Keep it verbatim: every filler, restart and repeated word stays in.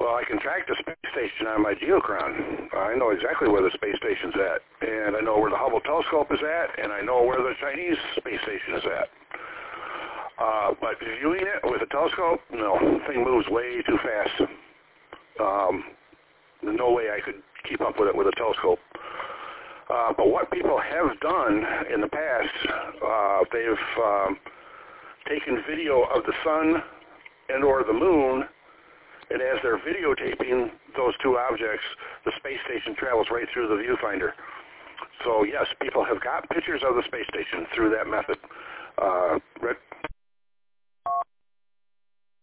Well, I can track the space station on my geochron. I know exactly where the space station's at, and I know where the Hubble telescope is at, and I know where the Chinese space station is at. Uh, but viewing it with a telescope, no, the thing moves way too fast. Um, there's no way I could keep up with it with a telescope. Uh, but what people have done in the past, uh, they've um, taken video of the sun and or the moon, and as they're videotaping those two objects, the space station travels right through the viewfinder. So yes, people have got pictures of the space station through that method. Uh,